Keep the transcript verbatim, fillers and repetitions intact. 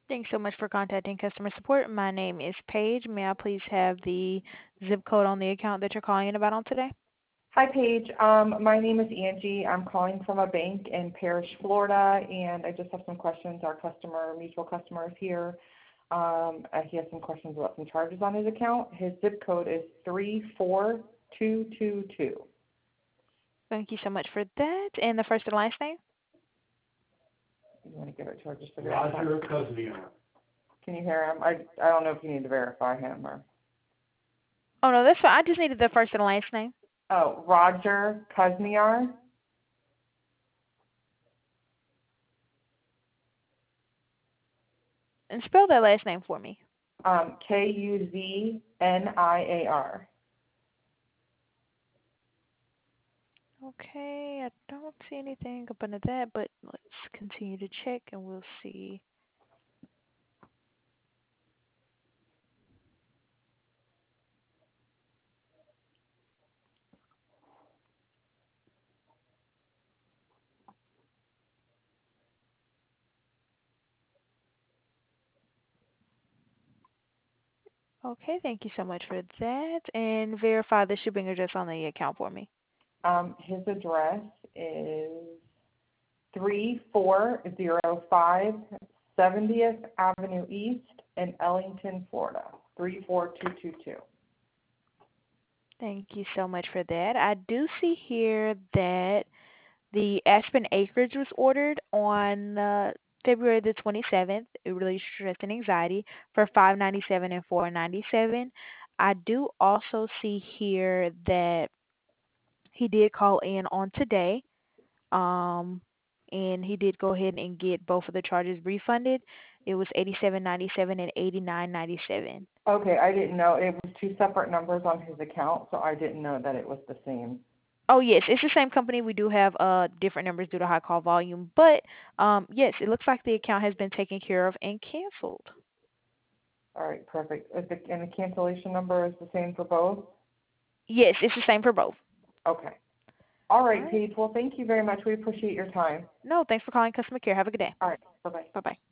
Thanks so much for contacting customer support. My name is Paige. May I please have the zip code on the account that you're calling in about on today? Hi, Paige. Um, my name is Angie. I'm calling from a bank in Parrish, Florida, and I just have some questions. Our customer, mutual customer, is here. Um, uh, he has some questions about some charges on his account. His zip code is three four two two two. Thank you so much for that. And the first and last name? You want to give it to her just to Roger verify? Cosmier. Can you hear him? I, I don't know if you need to verify him or. Oh, no, that's fine. I just needed the first and last name. Oh, Roger Kuzmiar. And spell that last name for me. Um, K U Z N I A R. Okay, I don't see anything up under that, but let's continue to check and we'll see. Okay, thank you so much for that. And verify the shipping address on the account for me. Um, his address is three four zero five seventieth Avenue East in Ellington, Florida, three four two two two. Thank you so much for that. I do see here that the Aspen Acreage was ordered on uh, February the twenty-seventh. It released stress and anxiety for five ninety-seven and four ninety-seven. I do also see here that he did call in on today, um, and he did go ahead and get both of the charges refunded. It was eighty-seven ninety-seven and eighty-nine ninety-seven. Okay, I didn't know. It was two separate numbers on his account, so I didn't know that it was the same. Oh yes, it's the same company. We do have uh different numbers due to high call volume, but um yes, it looks like the account has been taken care of and canceled. All right, perfect. Is the, and the cancellation number is the same for both? Yes, it's the same for both. Okay. All All right, right. Paige. Well, thank you very much. We appreciate your time. No, thanks for calling customer care. Have a good day. All right. Bye-bye. Bye bye.